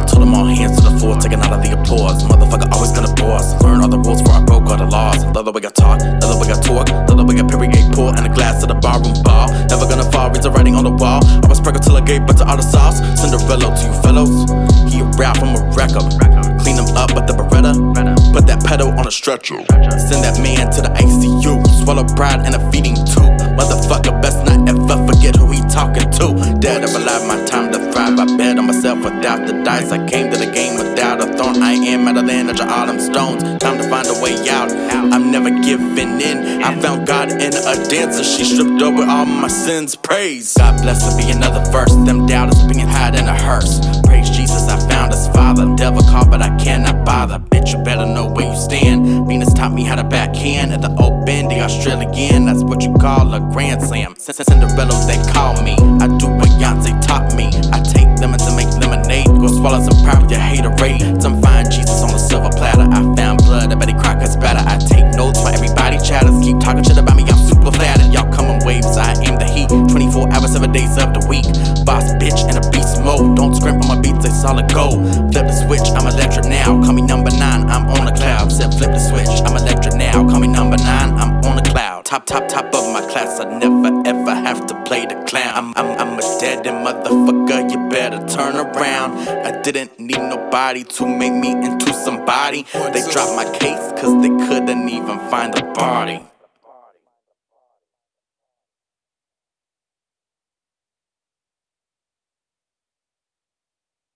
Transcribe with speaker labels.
Speaker 1: I told them all hands to the floor, taking out of the applause. Motherfucker always gonna boss. Learn all the rules before I broke all the laws. Love the way I talk, love the way I talk, love the way I period pour in a glass to the barroom ball. Never gonna fall, reads the writing on the wall. I was sprinkled till I gave birth to all the sauce. Cinderella to you fellows, he a rap from a record. Clean him up with the Beretta, put that pedal on a stretcher. Send that man to the ICU, swallow pride in a feeding tube. Motherfucker best not ever forget who he talking to. Dead or alive, my time to thrive. I bet on myself without the dice. I came to the game without a thorn. I am at the land of all them stones. Time to find a way out. I'm never giving in. I found God in a dancer. She stripped over all my sins. Praise God, bless her be another verse. Them doubters being hide in a hearse. Praise Jesus, I found his father. Devil called, but I cannot bother. Bitch, you better know where you stand. Venus taught me how to backhand at the open, the Australian. That's what you call a grand slam. Cinderella, they call me. I do what Beyonce taught me. I take lemon to make lemonade. Go swallow some pride with your haterade. Some fine Jesus on a silver platter. I found blood, I bet he crack us better. I take notes while everybody chatters. Keep talking shit about me, I'm super flattered. Y'all come in waves, I aim the heat. 24 hours, 7 days of the week. Boss bitch in a beast mode. Don't scrimp on my beats, they solid gold. Flip the switch, I'm electric now. Call me number 9, I'm on the cloud. Said flip the switch, I'm electric now. Call me number 9, I'm on the cloud. Top of my class, I never ever have to play the clown. I'm a dead motherfucker, you better turn around. I didn't need nobody to make me into somebody. They dropped my case cause they couldn't even find the body.